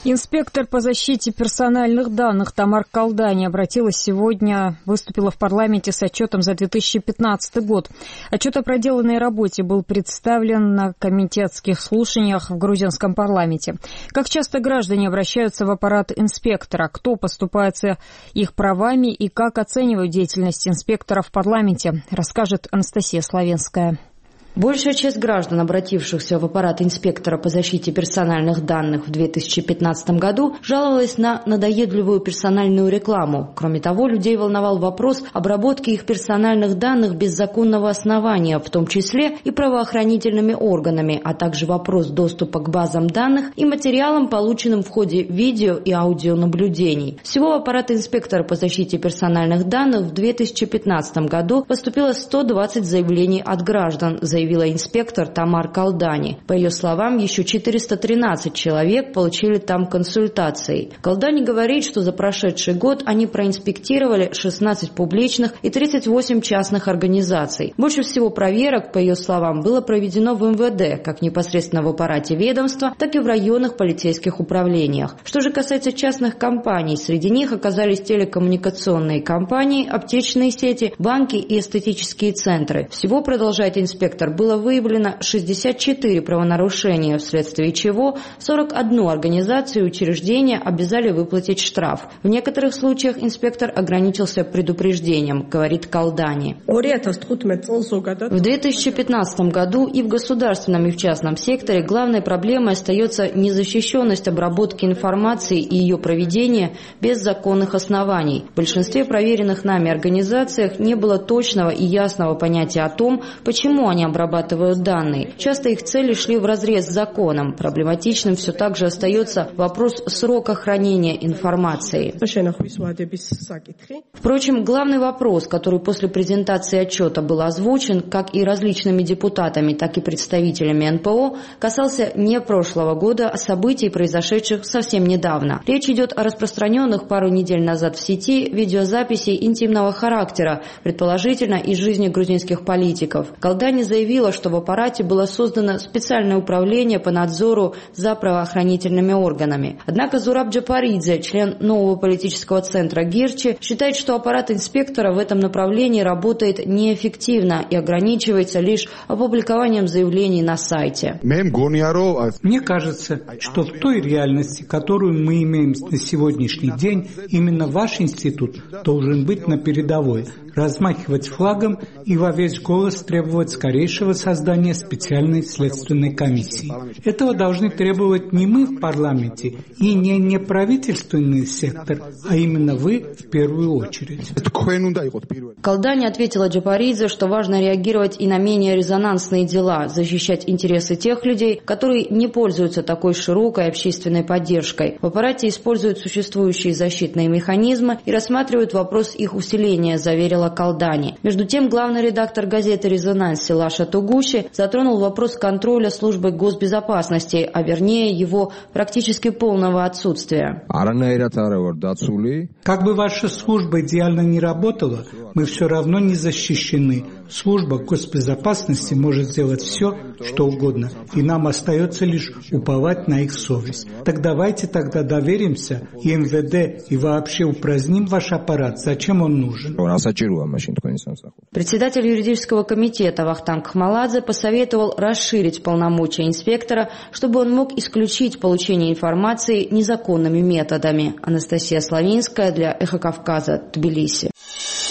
Инспектор по защите персональных данных Тамар Калдани выступила в парламенте с отчетом за 2015 год. Отчет о проделанной работе был представлен на комитетских слушаниях в грузинском парламенте. Как часто граждане обращаются в аппарат инспектора, кто поступается их правами и как оценивают деятельность инспектора в парламенте, расскажет Анастасия Славенская. Большая часть граждан, обратившихся в аппарат инспектора по защите персональных данных в 2015 году, жаловалась на надоедливую персональную рекламу. Кроме того, людей волновал вопрос обработки их персональных данных без законного основания, в том числе и правоохранительными органами, а также вопрос доступа к базам данных и материалам, полученным в ходе видео- и аудионаблюдений. Всего в аппарат инспектора по защите персональных данных в 2015 году поступило 120 заявлений от граждан, заявила инспектор Тамар Калдани. По ее словам, еще 413 человек получили там консультации. Калдани говорит, что за прошедший год они проинспектировали 16 публичных и 38 частных организаций. Больше всего проверок, по ее словам, было проведено в МВД, как непосредственно в аппарате ведомства, так и в районных полицейских управлениях. Что же касается частных компаний, среди них оказались телекоммуникационные компании, аптечные сети, банки и эстетические центры. Всего, продолжает инспектор, было выявлено 64 правонарушения, вследствие чего 41 организацию и учреждение обязали выплатить штраф. В некоторых случаях инспектор ограничился предупреждением, говорит Калдани. В 2015 году и в государственном, и в частном секторе главной проблемой остается незащищенность обработки информации и ее проведения без законных оснований. В большинстве проверенных нами организациях не было точного и ясного понятия о том, почему они обрабатывают данные. Часто их цели шли вразрез с законом. Проблематичным все так же остается вопрос срока хранения информации. Впрочем, главный вопрос, который после презентации отчета был озвучен как и различными депутатами, так и представителями НПО, касался не прошлого года, а событий, произошедших совсем недавно. Речь идет о распространенных пару недель назад в сети видеозаписей интимного характера, предположительно из жизни грузинских политиков. Калдани заявила, что в аппарате было создано специальное управление по надзору за правоохранительными органами. Однако Зураб Джапаридзе, член нового политического центра Гирчи, считает, что аппарат инспектора в этом направлении работает неэффективно и ограничивается лишь опубликованием заявлений на сайте. Мне кажется, что в той реальности, которую мы имеем на сегодняшний день, именно ваш институт должен быть на передовой, размахивать флагом и во весь голос требовать скорейшего создания специальной следственной комиссии. Этого должны требовать не мы в парламенте и не неправительственный сектор, а именно вы в первую очередь. Калдани ответила Джапаридзе, что важно реагировать и на менее резонансные дела, защищать интересы тех людей, которые не пользуются такой широкой общественной поддержкой. В аппарате используют существующие защитные механизмы и рассматривают вопрос их усиления, заверила Калдани. Между тем, главный редактор газеты «Резонанс» Силаша Тугуши затронул вопрос контроля службы госбезопасности, а вернее его практически полного отсутствия. Как бы ваша служба идеально не работала, мы все равно не защищены. Служба госбезопасности может сделать все, что угодно, и нам остается лишь уповать на их совесть. Так давайте тогда доверимся и МВД, и вообще упраздним ваш аппарат. Зачем он нужен? Председатель юридического комитета Вахтанг Хмаладзе посоветовал расширить полномочия инспектора, чтобы он мог исключить получение информации незаконными методами. Анастасия Славинская для Эхо Кавказа, Тбилиси.